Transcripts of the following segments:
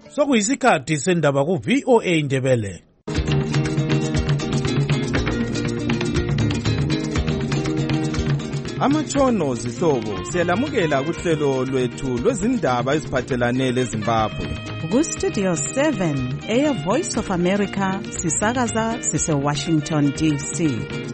Sokuyisikhathi sendaba ku-VOA Indebele. Amatshono zihlobo siyalamukela kuhlelo lwethu lwezindaba eziphathelane leZimbabwe. Ku-Studio 7 Air Voice of America sisakaza sise-Washington DC.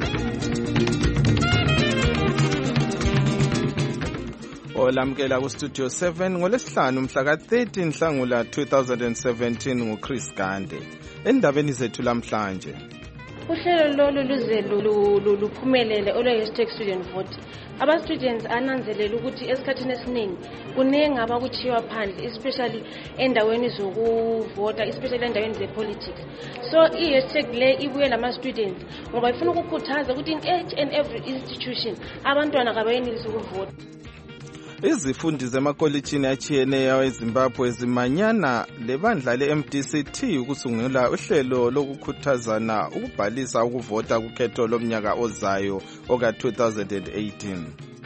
Olamukela ku-Studio 7 ngolesihlanu mhla ka-13 Nhlangula 2017 nguChris Gande. Endabeni zethu lamhlanje. Uhlelo lolu luze luphumelele olwe-hashtag student vote. Aba-students ananzelela ukuthi esikhathini esiningi kuningi abakuchiwa phandle, especially endaweni zokuvota, especially endaweni ze-politics. So i-hashtag le ibuye lama-students ngoba ifuna ukukhuthaza ukuthi in each and every institution abantwana kabayenelisi ukuvota. Izifundi zemakolitshini atshiyeneyo eZimbabwe zimanyana lebandla le-MDC-T ukusungula uhlelo lokukhuthazana ukubhalisa ukuvota kukhetho lomnyaka ozayo oka-2018.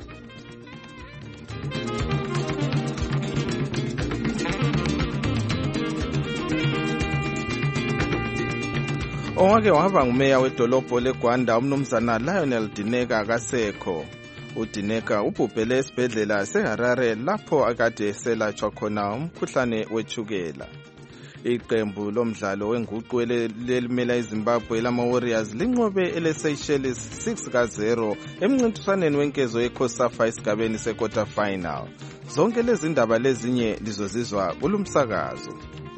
Owake waba ngumeya wedolobho leGwanda umnumzana Lionel Dineka akasekho. uDineka ubhubhele esibhedlela seHarare lapho akade eselatshwa khona umkhuhlane wetshukela. Iqembu lomdlalo wenguqu elimela iZimbabwe lama-Warriors linqobe ele-Seychelles 6-0 emncintiswaneni wenkezo yeCOSAFA esigabeni se-quarter final. Zonke lezi ndaba lezinye lizozizwa kulumsakazo.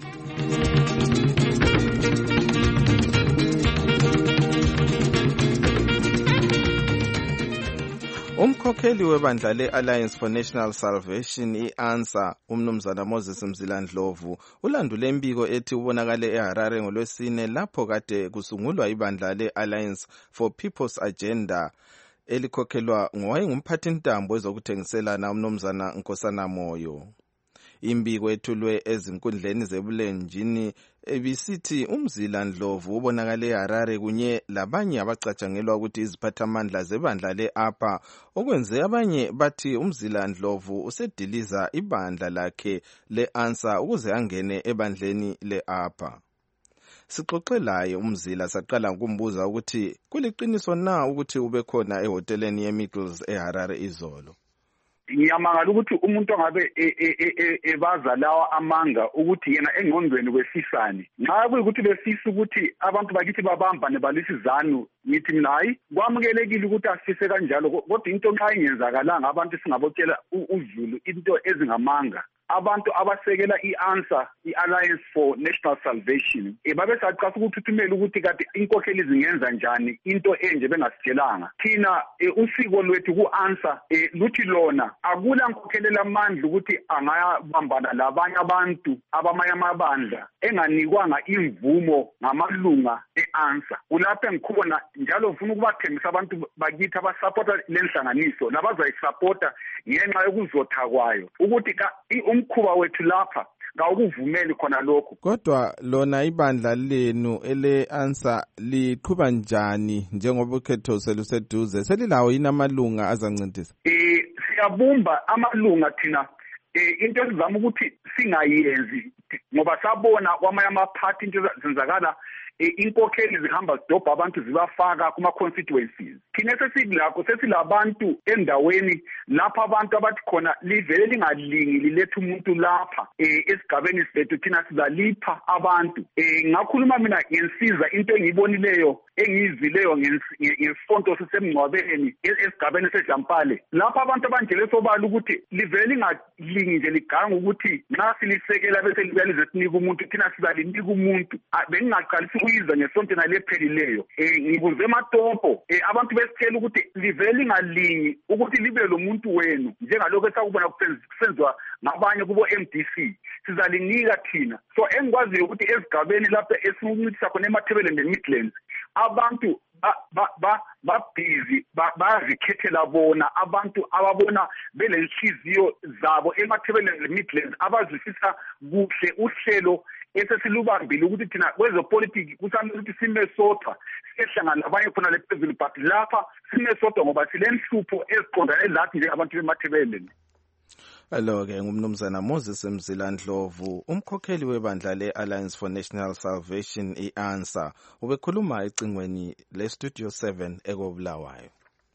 Umkhokheli webandla le-Alliance for National Salvation i-ANSA umnumzana Moses Mzilandlovu ulandule imbiko ethi ubonakale eHarare ngolwesine lapho kade kusungulwa ibandla le-Alliance for People's Agenda elikhokhelwa ngowayengumphathintambo ezokuthengiselana umnumzana Nkosana Moyo. Imbiko ethulwe ezinkundleni zebulenjini ebisithi uMzilandlovu ubonakale eHarare kunye labanye abacatshangelwa ukuthi iziphathamandla zebandla le-APA okwenze abanye bathi uMzilandlovu usediliza ibandla lakhe le-ANSA ukuze angene ebandleni le-APA. Sixoxelayo uMzila saqala ukumbuza ukuthi kuliqiniso na ukuthi ubekhona ehoteleni yeMiggles eHarare izolo. Ngiyamangala ukuthi umuntu ongabe ebaza lawa amanga ukuthi yena engqondweni kwefisani nxa kuyikuthi befisa ukuthi abantu bakithi babambane balisizanu ngithi mina hayi kwamukelekile ukuthi asifise kanjalo kodwa into nxa ingenzakalanga abantu singabotshela uZulu into ezingamanga. Abantu abasekela i-ANSA i-Alliance for National Salvation babesaqasa ukuthuthumela ukuthi kade inkokheli zingenza njani into enje bengasitshelanga. Thina usiko lwethu ku-ANSA luthi lona akula nkokhelela amandla ukuthi angabambana labanye abantu abamanye amabandla enganikwanga imvumo ngamalunga e-ANSA. Kulapho engikhona njalo ufuna ukubathembisa abantu bakithi abasupporta lenhlanganiso labazayisupporta ngenxa yokuzotha kwayo ukuthi umkhuba wethu lapha ngawukuvumeli khona lokho. Kodwa lona ibandla lenu ele-ANSA liqhuba njani njengoba ukhetho seluseduze? Selilawo yini amalunga azancedisa? Siyabumba amalunga thina into esizama ukuthi singayenzi ngoba sabona kwamanye amaphathi into zenzakala inkokheli zihamba zidobha abantu zibafaka kuma-constituencies. Thina sesilakho sesilabantu endaweni lapha abantu abathi khona livele lingalingi liletha umuntu lapha esigabeni sethu thina sizalipha abantu. Ngakhuluma mina ngensiza into engiyibonileyo engiyizileyo ngesonto sisemngcwabeni esigabeni seJampale lapha abantu abanjele sobala ukuthi livele lingalingi nje liganga ukuthi nxa silisekela bese libalize sinika umuntu thina sizalinika umuntu. Bengingaqalisa ukuyiza ngesonto nalephelileyo ngibuze eMatopo abantu besitshela ukuthi livele lingalingi ukuthi libe lo muntu wenu njengalokho esakubona kusenziwa ngabanye kubo MDC sizalinika thina. So engikwaziyo ukuthi esigabeni lapha esincitisa khona eMathebeleni neMidlands abantu babhizi bazikhethela bona abantu ababona belenhliziyo zabo eMathebeleni neMidlands abazwisisa kuhle uhlelo esesilubambile ukuthi thina kwezepolitiki kusamele ukuthi sime sodwa sihlangana nabanye khona lephezulu but lapha sime sodwa ngoba silenhlupho eziqondane lathi njengabantu beMathebeleni. Alo-ke ngumnumzana Moses Mzilandlovu, umkhokheli webandla le-Alliance for National Salvation i-ANSA, ubekhuluma ecingweni le-Studio 7 ekobulawayo.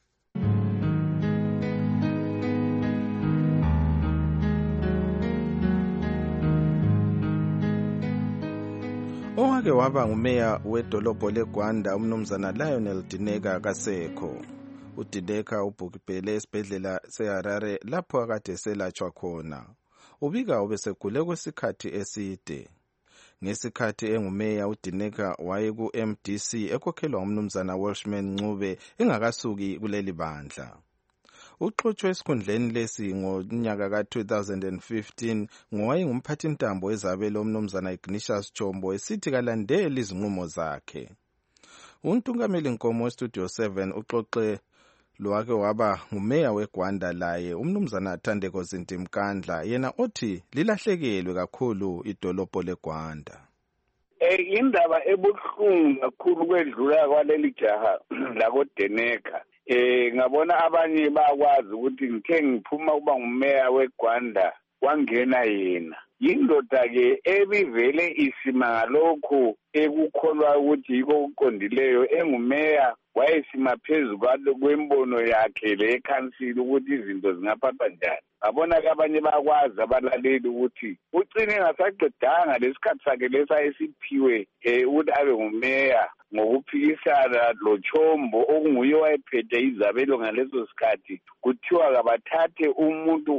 Owake waba ngumeya wedolobho leGwanda umnumzana Lionel Dineka kasekho. UDineka ubhubhele esibhedlela seHarare lapho akade eselatshwa khona. Ubika ubesegule kwesikhathi eside. Ngesikhathi engumeya uDineka waye ku-MDC ekhokhelwa umnumzana Welshman Ncube engakasuki kuleli bandla. Uxotshiwe esikhundleni lesi ngonyaka ka-2015 ngowayengumphathintambo ezabelo umnumzana Ignatius Chombo esithi kalandeli izinqumo zakhe. Untungameli Nkomo weStudio 7 uxoxe lowake waba ngumeya weGwanda laye umnumzana Thandeko Zintimkandla yena othi lilahlekelwe kakhulu idolobho leGwanda. Indaba ebuhlungu kakhulu kwedlula kwaleli jaha lakoDineka. Ngabona abanye bakwazi ukuthi ngithe ngiphuma kuba ngumeya weGwanda wangena yena. Yindoda ke ebivele isima ngalokho ekukholwa ukuthi yiko ukuqondileyo engumeya wayesima phezulu kwembono yakhe le council ukuthi izinto zingaphathwa njani. Ngabona ke abanye bakwazi abalaleli ukuthi ucine ngasaqedanga lesikhathi sakhe lesayesiphiwe ukuthi abe ngumeya ngokuphikisana loChombo okunguye wayephethe izabelo ngaleso sikhathi kuthiwa kabathathe umuntu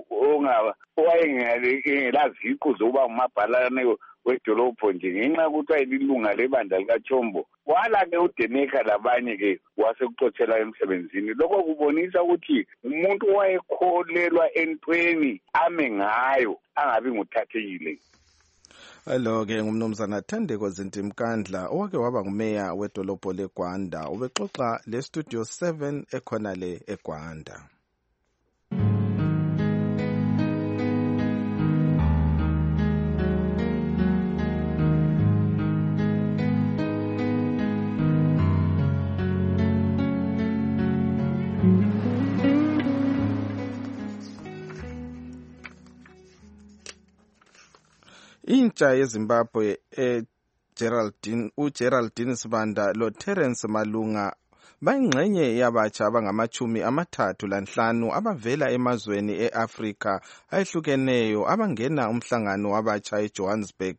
owayengelaziqu zokuba ngumabhalane wedolobho nje ngenxa yokuthi wayelilunga lebandla likaChombo. Wala-ke uDineka labanye-ke wasekuxotshelwa emsebenzini. Lokho kubonisa ukuthi umuntu owayekholelwa entweni ame ngayo angabi nguthathekile. Alo-ke ngumnumzana Thandeko Zintimkandla owake waba ngumeya wedolobho leGwanda ubexoxa le-Studio 7 ekhona le eGwanda. Intsha yeZimbabwe uGeraldine Sibanda loTerence Malunga bayingxenye yabatsha abangama-35 abavela emazweni e-Afrika ayehlukeneyo abangena umhlangano wabatsha eJohannesburg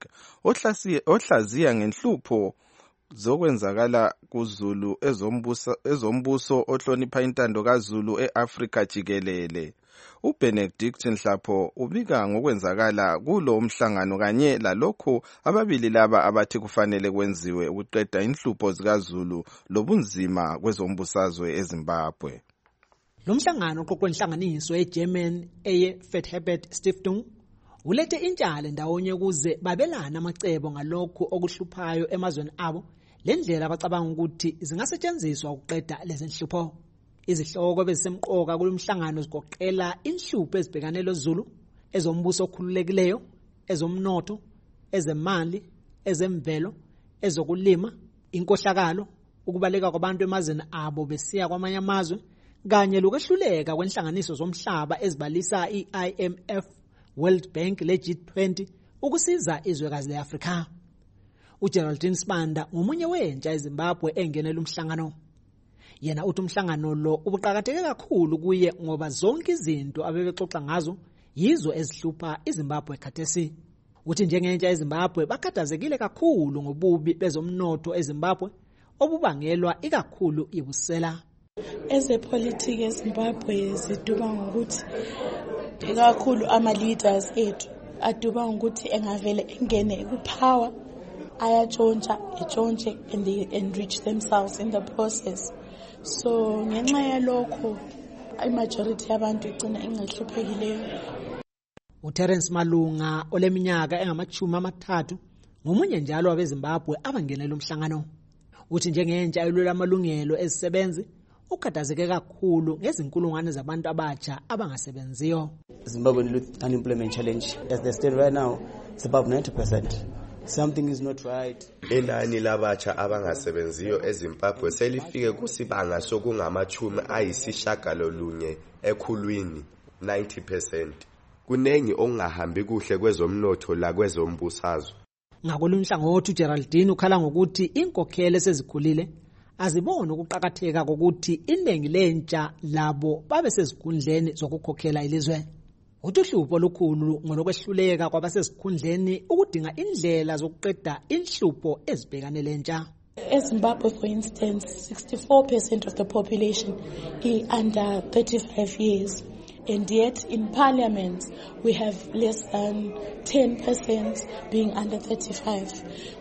ohlaziya ngenhlupho zokwenzakala kuZulu ezombuso ohlonipha intando kaZulu e-Afrika jikelele. uBenedict Nhlapho ubika ngokwenzakala kulo umhlangano kanye lalokho ababili laba abathi kufanele kwenziwe ukuqeda inhlupho zikaZulu lobunzima kwezombusazwe eZimbabwe. Lo mhlangano oqoqwe inhlanganiso eGerman eye-Fethebert Stiftung ulethe intshale ndawonye kuze babelana amacebo ngalokho okuhluphayo emazweni abo lendlela abacabanga ukuthi zingasetshenziswa ukuqeda lezi nhlupho. Izihloko bezisemqoka kulomhlangano zigoqela inhlupho ezibhekane loZulu, ezombuso okhululekileyo, ezomnotho, ezemali, ezemvelo, ezokulima, inkohlakalo, ukubaleka kwabantu emazweni abo besiya kwamanye amazwe, kanye lokwehluleka kwenhlanganiso zomhlaba ezibalisa i-IMF, World Bank le-G20 ukusiza izwekazi le-Afrika. uGeraldine Sibanda ngomunye wentsha eZimbabwe engenela umhlangano. Yena uthi umhlangano lo ubuqhakatheke kakhulu kuye ngoba zonke izinto abebexoxa ngazo yizo ezihlupha iZimbabwe khathesi. Uthi njengentsha eZimbabwe bakhathazekile kakhulu ngobubi bezomnotho eZimbabwe obubangelwa ikakhulu ibusela. Ezepolitiki eZimbabwe ziduba ngokuthi ikakhulu ama-leaders ethu aduba ngokuthi engavele engene kupower ayatshontsha and they enrich themselves in the process. So ngenxa yalokho imajority yabantu igcina ingahluphekile. uTerence Malunga oleminyaka engama-30 ngomunye njalo wabeZimbabwe abangenela umhlangano. Uthi njengentsha elwela amalungelo ezisebenzi ukhathazeke kakhulu ngezinkulungwane zabantu abatsha abangasebenziyo. Zimbabwean youth unemployment challenge as they stand right now it's above 90%. Something is not right. Inani labatsha abangasebenziyo eZimbabwe selifike kusibanga sokungama-90% ekhulwini 90%. kunengi okungahambi kuhle kwezomnotho la kwezombusazwe. Ngakolunye uhlangothi uGeraldine ukhala ngokuthi inkokhelo sezikhulile azibone ukuqhakatheka kokuthi iningi lentsha labo babe sezikhundleni zokukhokhela ilizwe. Uhlupho olukhulu ngolokwehluleka kwabasesikhundleni ukudinga indlela zokuqeda inhlupho ezibhekane lentsha. eZimbabwe, for instance, 64% of the population is under 35 years. And yet in parliament, we have less than 10% being under 35.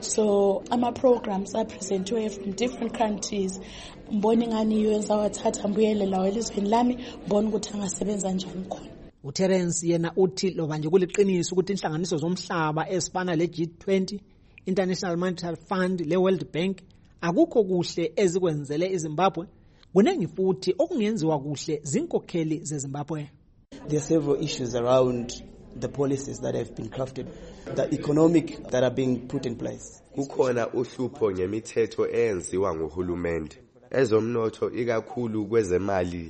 So our programs are presented from different countries. Mboni ngani yenza wathatha mbuyele elizweni lami, mboni ukuthi angasebenza njani khona. uTerence yena uthi loba nje kuliqiniso ukuthi inhlanganiso zomhlaba ezifana le-G20, International Monetary Fund, le-World Bank akukho kuhle ezikwenzele iZimbabwe, kunengi futhi okungenziwa kuhle zinkokheli zeZimbabwe. There are several issues around the policies that have been crafted, the economic that are being put in place. Kukhona uhlupho ngemithetho eyenziwa nguhulumende ezomnotho ikakhulu kwezemali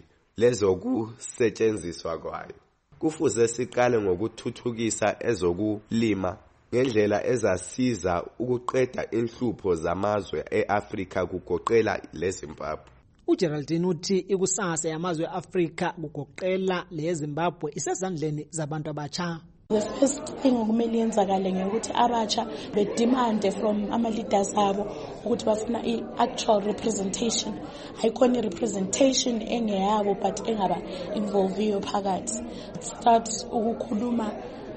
lezokusetshenziswa kwayo. Kufuze siqale ngokuthuthukisa ezokulima ngendlela ezasiza ukuqeda inhlupho zamazwe eAfrika kugoqela leZimbabwe. uGeraldine uthi ikusasa yamazwe eAfrika kugoqela leZimbabwe isezandleni zabantu abatsha. The first thing okumele yenzakale ngekuthi abatsha bedemand from ama leaders abo ukuthi bafuna i-actual representation. Ayikhona representation engeyabo but engaba involve phakathi. Start ukukhuluma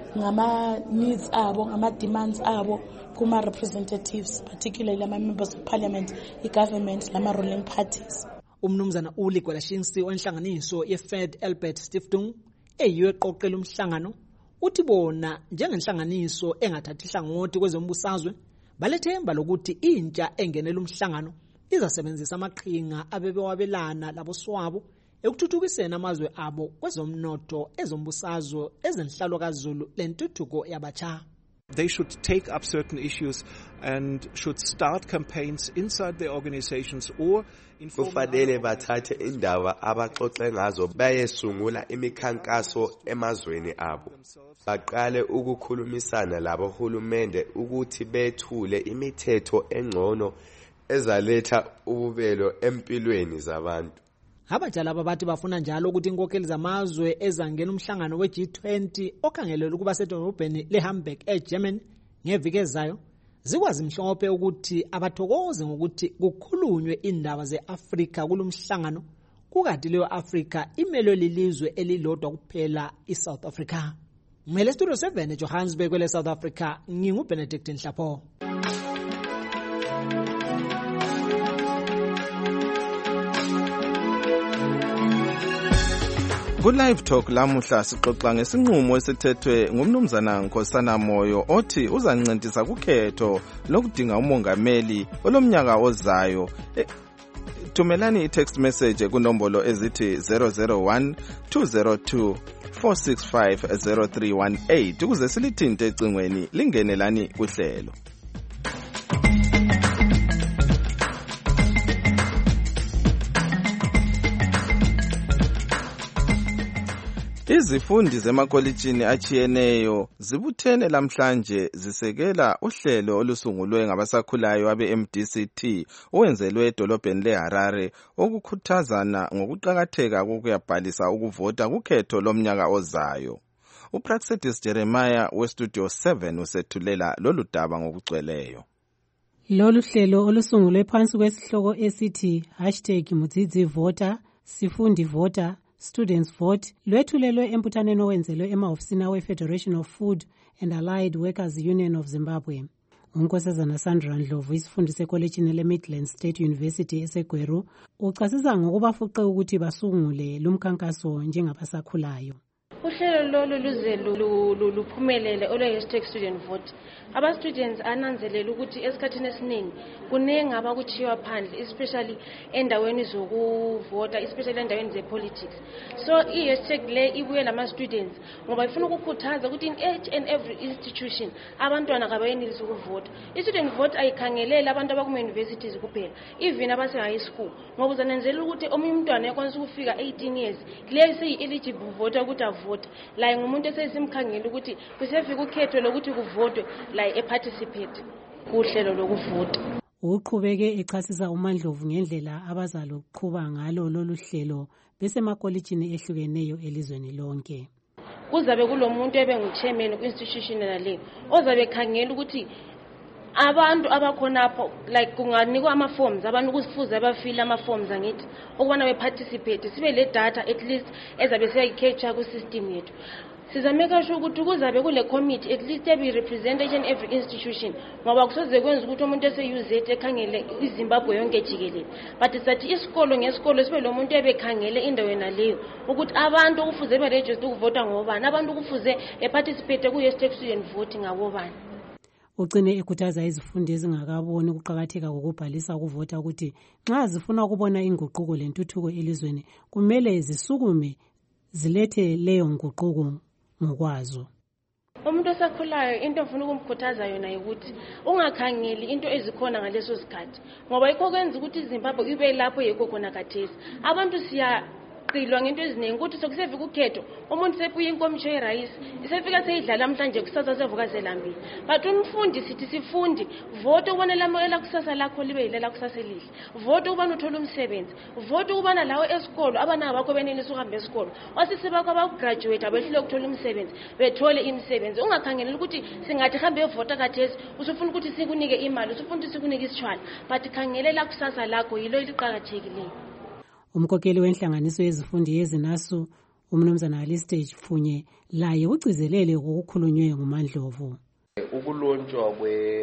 ngama needs abo, ngama demands abo kuma representatives, particularly ama members of parliament, i-government lama ruling parties. Umnumzana Uli Gwelashinsi wenhlanganiso ye-Fed Albert Stiftung eyiyo eqoqela umhlangano uthi bona njengenhlanganiso engathathi hlangothi kwezombusazwe balethemba lokuthi intsha engenela umhlangano izasebenzisa amaqhinga abebewabelana labo swabo ekuthuthukiseni amazwe abo kwezomnotho ezombusazwe ezenhlalo kaZulu lentuthuko yabatsha. They should take up certain issues and should start campaigns inside their organizations or kufanele bathathe indaba abaxoxe ngazo bayesungula imikhankaso emazweni abo. Baqale ukukhulumisana labohulumende ukuthi bethule imithetho engcono ezaletha ububelo empilweni zabantu. Abajala babathi bafuna njalo ukuthi inkokheli zamazwe ezangena umhlangano we-G20 okhangelelwe ukuba sedolobheni leHamburg eGermany ngeviki ezayo zikwazi mhlophe ukuthi abathokoze ngokuthi kukhulunywe indaba zeAfrika kulomhlangano kukanti leyo Africa imelo lilizwe elilodwa kuphela iSouth Africa. Ngele Studio 7 eJohannesburg kwele South Africa nginguBenedict Nhlapho. Ku-Live Talk lamuhla sixoxa ngesinqumo esithethwe ngumnumzana Nkosana Moyo othi uzancentisa kukhetho lokudinga umongameli olomnyaka ozayo. Thumelani i-text message kunombolo ezithi 001 202 465 0318 ukuze silithinte ecingweni lingenelani kuhlelo. Izifundi zemakolitshini achiyeneyo zibuthene lamhlanje zisekela uhlelo olusungulwe ngabasakhulayo abe-MDCT owenzelwe edolobheni leHarare okukhuthazana ngokuqakatheka kokuyabhalisa ukuvota kukhetho lomnyaka ozayo. uPraxedis Jeremiah weStudio 7 usethulela lolu daba ngokugcweleyo. Lolu hlelo olusungulwe phansi kwesihloko esithi #MudzidziVota Sifundi Vota Students Vote lwethulelwe emputhaneni owenzelwe emahofisini awe-Federation of Food and Allied Workers Union of Zimbabwe. uNkosazana Sandra Ndlovu isifundi sekolejini le-Midland State University eseGweru uchasisa ngokubafuqe ukuthi basungule lumkhankaso njengabasakhulayo. Uhlelo lolu luze luphumelele olwe-student vote. Aba-students ananzelela ukuthi esikhathini esiningi kuningi abakuchiwa phandle, especially endaweni zokuvota, especially endaweni ze-politics. So i-hashtag le ibuye lama-students ngoba ifuna ukukhuthaza ukuthi in each and every institution abantwana kabayenelisi ukuvota. I-student vote ayikhangeleli abantu abakuma-universities kuphela, even abase-high school, ngoba uzananzelela ukuthi omunye umntwana yakwanisa ukufika 18 years, leyo seyi-eligible voter ukuthi avute. ukuvota la ngumuntu esesimkhangela ukuthi kusefika ukhetho lokuthi kuvotwe la eparticipate kuhlelo lokuvota. Uqhubeke echasisa uMandlovu ngendlela abazaloqhuba ngalo lolu hlelo besemakolitshini ehlukeneyo elizweni lonke. Kuzabe kulomuntu ebengu-chairman ku-institution nale ozabe khangela ukuthi abantu abakhonapho like kunganikwa ama-forms abantu kusifuze bafile ama-forms angithi ukubana beparticipate sibe le data at least ezabe siyayicapture ku-system yethu. Sizameka sure ukuthi kuzabe kule committee at least ebi-represent each and every institution ngoba kusoze kwenza ukuthi umuntu ese-UZ ekhangele iZimbabwe yonke jikelele but sathi isikolo ngesikolo sibe lo muntu ebekhangele indawo naleyo ukuthi abantu kufuze beregister ukuvota ngobani abantu kufuze beparticipate ku-hashtag student voting ngabobani. Ugcine ekhuthaza izifundi ezingakaboni ukuqakatheka kokubhalisa ukuvota ukuthi nxa zifuna ukubona inguquko lentuthuko elizweni kumele zisukume zilethe leyo nguquko ngokwazo. Umuntu osakhulayo into ofuna ukumkhuthaza yona ukuthi ungakhangeli into ezikhona ngaleso sikhathi ngoba ikho kwenza ukuthi iZimbabwe ibe lapho yekho khona khathesi. Abantu siyaqilwa ngento eziningi ukuthi sokusefika ukhetho umuntu sepuye inkomitsho yerayisi isefika seyidlala namhlanje kusasa sevuka selambile but umfundi sithi sifundi vote ubona lamela kusasa lakho libe yilela kusasa elihle vote ubana uthola umsebenzi vote ubana lawo esikolo abana bakho benelisa ukuhamba esikolo wasise bakho abagraduate abehlule ukuthola umsebenzi bethole imisebenzi ungakhangelela ukuthi singathi hambe evota khathesi usufuna ukuthi sikunike imali usufuna ukuthi sikunike isitshwala but khangelela kusasa lakho yilo eliqhakathekileyo. Umkokeli wenhlanganiso yezifundi yeZinasu uMnumzana Alistage Funye laye ugcizelele ukukhulunywe nguMandlovu. Ukulonjwa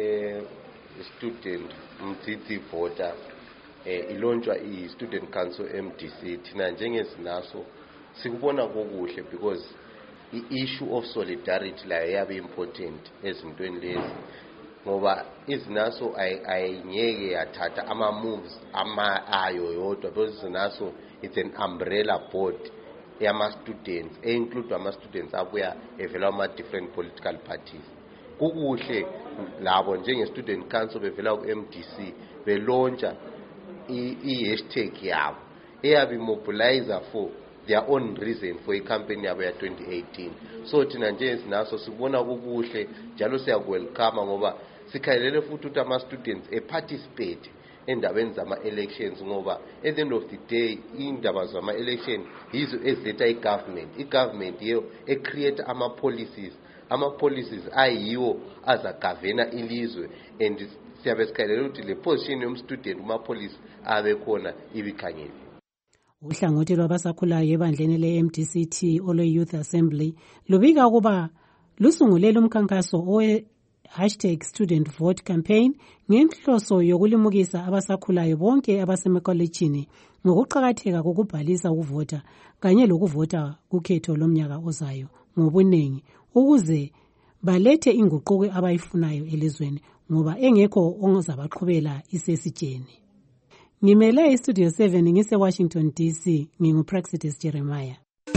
kwe-student mdzidzi voter ilonjwa i-student council MDC thina njengeZinasu sikubona kokuhle because i-issue of solidarity la yabe important ezintweni lezi ngoba iZinasu ayingeke yathatha ama-moves ayo yodwa because iZinasu it's an umbrella board yama-students e-include ama-students abuya evela ama-different political parties. Kukuhle labo njenge-student council bevela ku-MDC belontsha i-hashtag yabo eyabe mobilizer for their own reason for i-campaign yabo ya 2018. So thina njengeZinasu sikubona kukuhle njalo siyakwelcome ngoba sikhalele futhi ukuthi ama-students e-participate endabeni zama-elections ngoba at the end of the day indaba zama-election yizo eziletha i-government yiyo e-create ama-policies ayiwo azagavena ilizwe and siyabe sikhalele ukuthi le position yomstudent kuma-policy abe khona ibikhangele. Uhlangothi lwabasakhulayo ebandleni le-MDCT olwe-Youth Assembly lubika ukuba lusungulele umkhankaso #student vote campaign ngenhloso yokulimukisa abasakhulayo bonke abasemakolitshini ngokuqakatheka kokubhalisa ukuvota kanye lokuvota kukhetho lomnyaka ozayo ngobunengi ukuze balethe inguquko abayifunayo elizweni ngoba engekho ongazabaqhubela isesitsheni. Ngimele iStudio 7 ngise-Washington DC nginguPraxides Jeremiah.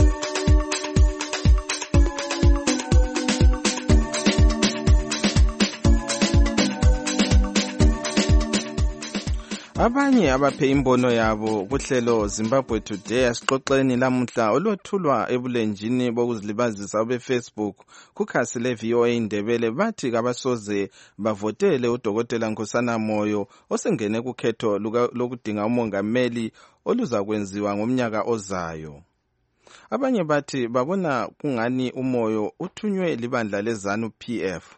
Abanye abaphe imbono yabo kuhlelo Zimbabwe Today asixoxeni lamuhla olwethulwa ebulenjini bokuzilibazisa obe-Facebook kukhasi le-VOA Indebele bathi kabasoze bavotele uDokotela Nkosana Moyo osengene kukhetho lokudinga umongameli oluzakwenziwa ngomnyaka ozayo. Abanye bathi babona kungani uMoyo uthunywe libandla leZANU PF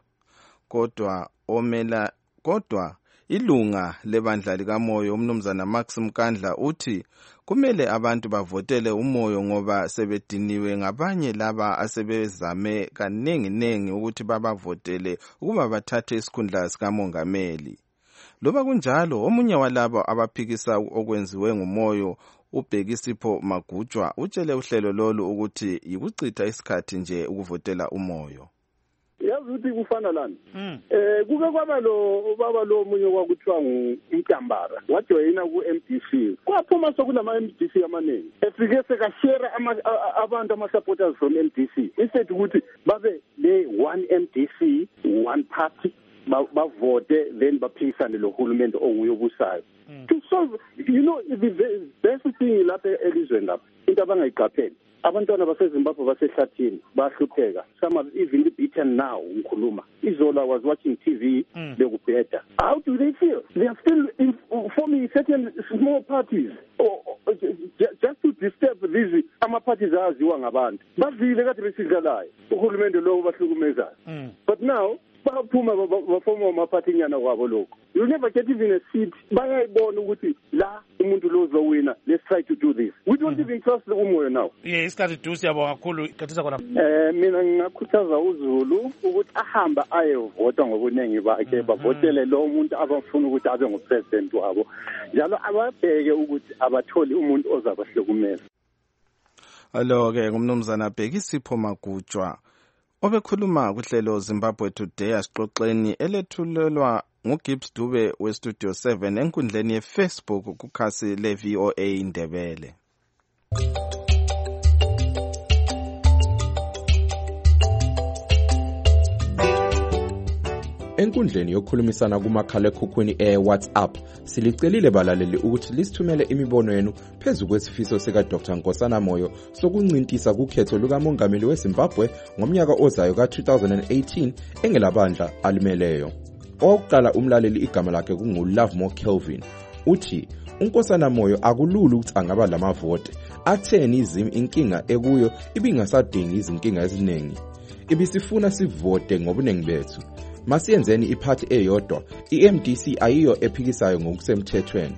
kodwa ilunga lebandla likaMoyo uMnumzana Max Mkandla uthi kumele abantu bavotele uMoyo ngoba sebediniwe ngabanye laba asebezame kanenginengi ukuthi babavotele ukuba bathathe isikhundla sikamongameli. Loba kunjalo omunye walabo abaphikisa okwenziwe nguMoyo uBhekisipho Magujwa utshele uhlelo lolu ukuthi yikuchitha isikhathi nje ukuvotela uMoyo. Yazi ukuthi kufana lani kuke kwaba lo omunye kwakuthiwa uMkambara wajoyina ku-MDC kwaphuma sokunama MDC amaningi efike sekashare abantu ama-supporters from MDC instead ukuthi babe le one MDC one party bavote then baphikisane lo hulumende onguye obusayo to solve the best thing lapha elizweni lapha into abangayiqapheli abantwana baseZimbabwe basehlathini bahlupheka. Some have even beaten now ngikhuluma. Izola was watching TV bekubheda. How do they feel? They are still forming certain small parties just to disturb these ama-parties aziwa ngabantu. Bavile kade besidlalayo uhulumende lo bahlukumezayo. But now baphuma bafoma amaphathinyana kwabo lokho. You never get even a seat. Bayayibona ukuthi la umuntu lo uzowina. Let's try to do this. We don't even trust the umoya now. Isikhathi dusi yabo kakhulu kathisa khona. Mina ngingakhuthaza uZulu ukuthi ahamba ayevota ngobuningi bakhe bavotele lo muntu abafuna ukuthi abe ngupresident wabo. Njalo ababheke ukuthi abatholi umuntu ozabahlukumeza. Alo-ke ngumnumzana Bhekisipho Magutshwa obekhuluma kuhlelo Zimbabwe Today asixoxeni elethulelwa nguGibbs Dube weStudio 7 enkundleni yeFacebook kukhasi leVOA Indebele. Enkundleni yokukhulumisana kumakhalekhukhwini WhatsApp silicelile balaleli ukuthi lisithumele imibono yenu phezu kwesifiso sika Dr. Nkosana Moyo sokuncintisa kukhetho lukamongameli weZimbabwe ngomnyaka ozayo ka-2018 engelabandla alimeleyo. Owokuqala umlaleli igama lakhe kunguLovemore Kelvin uthi uNkosana Moyo akulula ukuthi angaba lamavote atheni inkinga ekuyo ibingasadingi izinkinga eziningi ibisifuna sivote ngobuningi bethu. Masiyenzeni iphathi eyodwa, iMDC ayiyo ephikisayo ngokusemthethweni.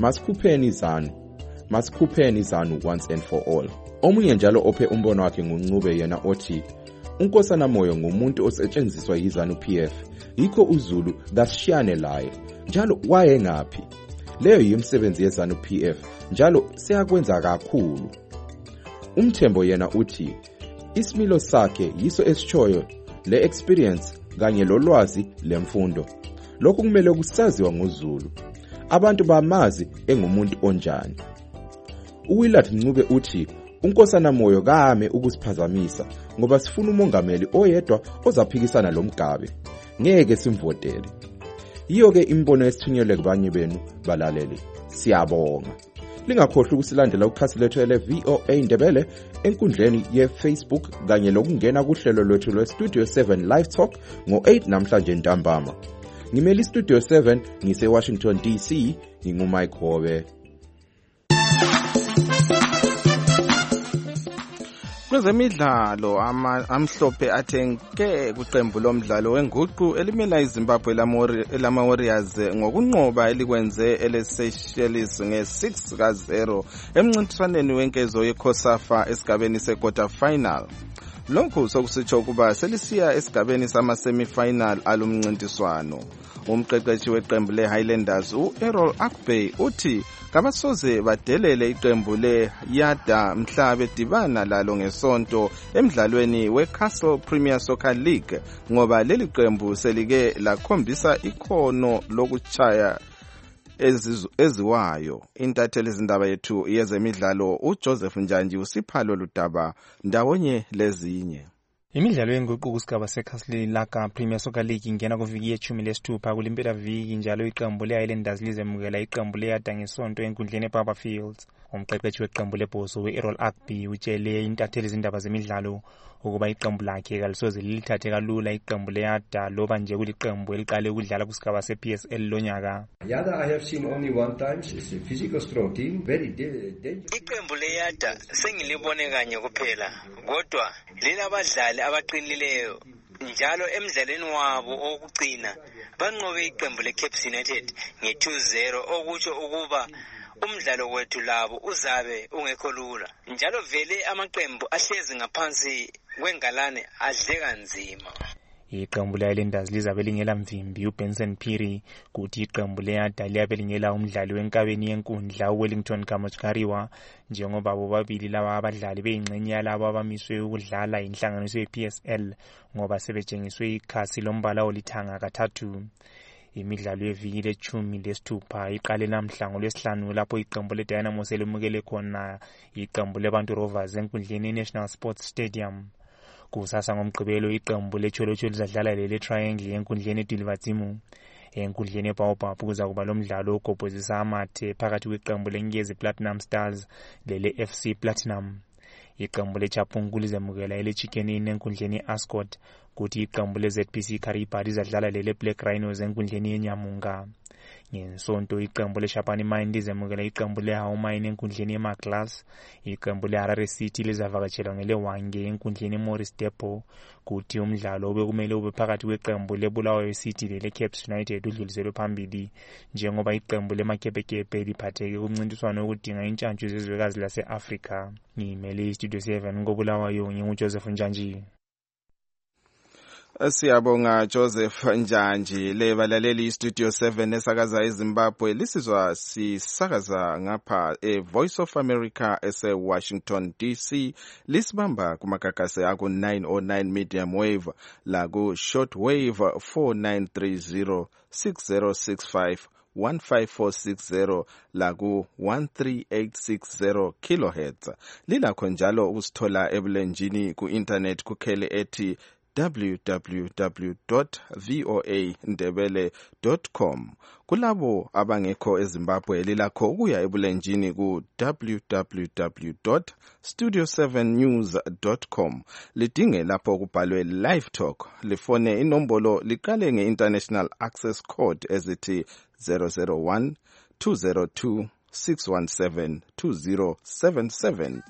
Masikhupheni zanu once and for all. Omunye njalo ophe umbono wakhe nguNcube yena othi uNkosana Moyo ngumuntu osetshenziswa yiZanu PF. Yikho uZulu kasishiyane laye. Njalo waye ngaphi? Leyo yimisebenzi yeZanu PF. Njalo siyakwenza kakhulu. Umthembo yena uthi isimilo sakhe yiso esitshoyo le experience kanye lolwazi lemfundo. Lokhu kumele kusaziwa ngoZulu. Abantu bamazi engumuntu onjani. uWillard Ncube uthi uNkosana Moyo kame ukusiphazamisa ngoba sifuna umongameli oyedwa ozaphikisana lo mgabe. Ngeke simvotele. Yiyo ke imbono esithunyelwe kubanye benu balaleli. Siyabonga. Lingakhohlwa ukusilandela ukhasi lethu leVOA Indebele enkundleni yeFacebook kanye lokungena kuhlelo lwethu lweStudio 7 Live Talk ngo-8 namhlanje ntambama. Ngimeli Studio 7 ngise-Washington DC nginguMike Hobe. Kwezemidlalo amhlophe athenke kuqembu lomdlalo wenguqu elimela iZimbabwe lama-Warriors ngokunqoba elikwenze eleSeychelles nge-6-0 emncintiswaneni wenkezo yeCOSAFA esigabeni se-quarter final. Lokhu sokusitsho ukuba selisiya esigabeni sama-semi-final alumncintiswano. Umqeqeshi weqembu le-Highlanders u-Errol Akbey uthi kabasoze badelele iqembu le-Yada mhla bedibana lalo ngesonto emidlalweni weCastle Premier Soccer League ngoba leli qembu selike lakhombisa ikhono lokuchaya eziwayo. Intatheli izindaba yethu yezemidlalo uJoseph Njanji usiphalo ludaba ndawonye lezinye. Imidlalo yenguquko kusigaba seCastle Laka Premier Soccer League ingena kuviki yeshumi lesithupha kulimpela viki njalo iqembu le-Highlanders lizemukela iqembu le-Yada ngesonto enkundleni eBarber Fields. Umqeqeshi weqembu lebhoso u-Errol Akbey utshele intatheli izindaba zemidlalo ukuba iqembu lakhe kalisoze lilithathe kalula iqembu le-Yada loba nje kuliqembu eliqale ukudlala kusigaba se-PSL lonyaka. Yada I have seen only one time. It's a physical strong team, very dangerous. Iqembu le-Yada sengilibone kanye kuphela kodwa lelabadlali abaqinileyo njalo emidlalweni wabo okugcina banqobe iqembu leCape United nge-2-0 okutsho ukuba umdlalo wethu labo uzabe ungekho lula njalo vele amaqembu ahlezi ngaphansi kwengalane adle kanzima. Iqembu le-Highlanders lizabe lingela mvimbi uBenson Phiri kuthi iqembu le-Yada liyabe lingela umdlali wenkabeni yenkundla uWellington Kamachkariwa njengoba bobabili laba abadlali beyingxenye yalabo abamiswe ukudlala inhlanganiso ye-PSL ngoba sebetshengiswe ikhasi lombala olithanga kathathu. Imidlalo yeviki leshumi lesithupha iqale namhla ngoLwesihlanu lapho iqembu leDynamos lemukele khona iqembu leBantu Rovers enkundleni yeNational Sports Stadium. Kusasa ngomgqibelo iqembu leCholocho lizadlala lele-Triangle enkundleni eDilivatsimu. Enkundleni eBaobab kuza kuba lomdlalo ogobhozisa amathe phakathi kweqembu leNkezi Platinum Stars lele-FC Platinum. iqembu leChapungu lizemukela eleChicken Inn enkundleni yeAscot kuthi iqembu leZPC Kariba lizadlala lele Black Rhinos enkundleni yeNyamunga. Ngensonto iqembu leShapani Mine lizemukela iqembu leHaumine enkundleni yeMaglas, iqembu leHarare City lizavakatshela ngeleWange enkundleni yeMorris Depot, kuthi umdlalo obekumele ube phakathi kweqembu leBulawayo City leleCaps United udluliselwe phambili njengoba iqembu leMakepekepe liphatheke kumncintiswano wokudinga intshantshu zezwekazi lase-Afrika. Ngimele iStudio 7 ngoBulawayo nginguJoseph Njanji. Siyabonga Joseph Njanji. Lebalaleli iStudio 7 esakaza eZimbabwe lisizwa sisakaza ngapha Voice of America ese-Washington DC, lisibamba kumagagasi aku 909 medium wave laku short wave 4930 6065 15460 laku 13860 kilohertz. Lilakho njalo ukusithola ebulenjini ku internet kukhele ethi www.voandebele.com. Kulabo abangekho eZimbabwe lilakho ukuya ebulenjini ku www.studio7news.com. Lidinge lapho kubhalwe live talk, lifone inombolo liqale nge-international access code ezithi 001 202 617 2077.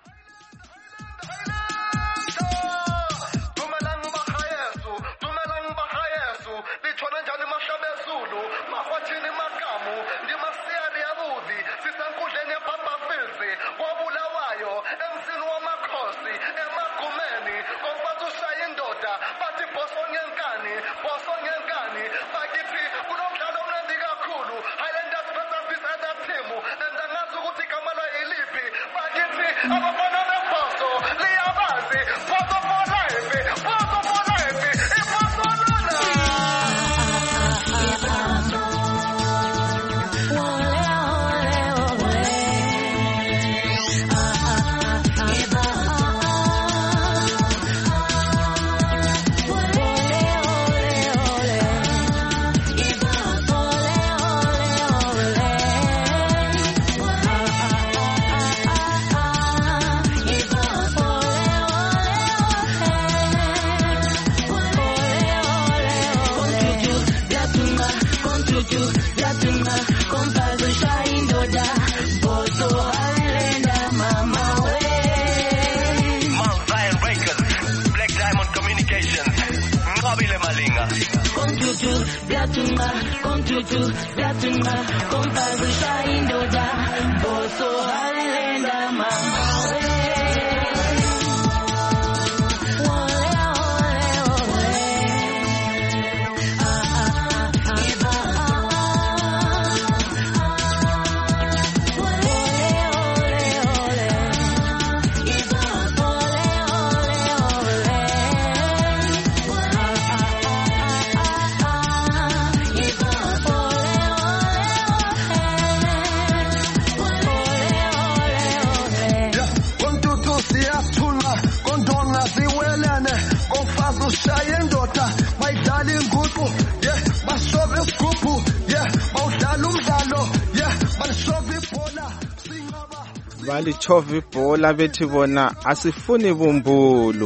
Balichova ibhola bethi bona asifuni bumbulu.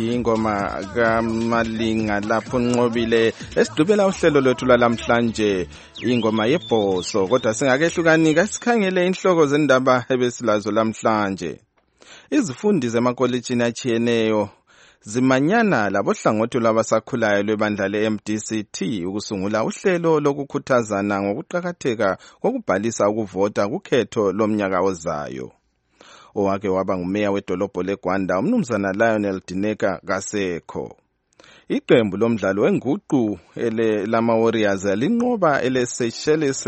Ingoma kaMalinga lapho unqobile esidubela uhlelo lwethu lamhlanje, ingoma yebhoso. Kodwa singakehlukanika sikhangele inhloko zendaba ebesilazo lamhlanje. Izifundi zemakolejini achiyeneyo zimanyana labohlangothi lwabasakhulayo lwebandla le-MDCT ukusungula uhlelo lokukhuthazana ngokuqakatheka kokubhalisa ukuvota kukhetho lomnyaka ozayo. Owake waba ngumeya wedolobho leGwanda umnumzana Lionel Dineka kasekho. Iqembu lomdlalo wenguqu lama-Warriors linqoba ele-Seychelles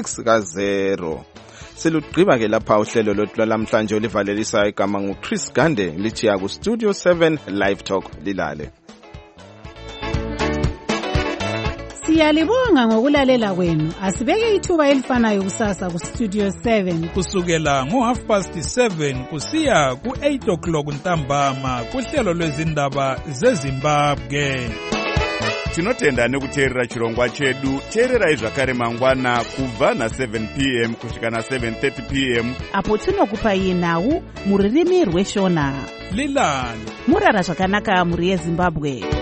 6-0. Silugqiba ke lapha uhlelo lwethu lamhlanje olivalelisa igama nguChris Gande lichiya ku Studio 7 Live Talk lilale. Siyalibonga ngokulalela kwenu. Asibeke ithuba elifanayo kusasa ku Studio 7 kusukela ngo7:30 kusiya ku8 o'clock ntambama kuhlelo lwezindaba zeZimbabwe. tinotenda nekuteerera chirongwa chedu. Teererai zvakare mangwana kubva na7 p.m. kusvika na7:30 p.m. apo tinokupai nhau mururimi rweshona. Lilani murara zvakanaka muri yeZimbabwe.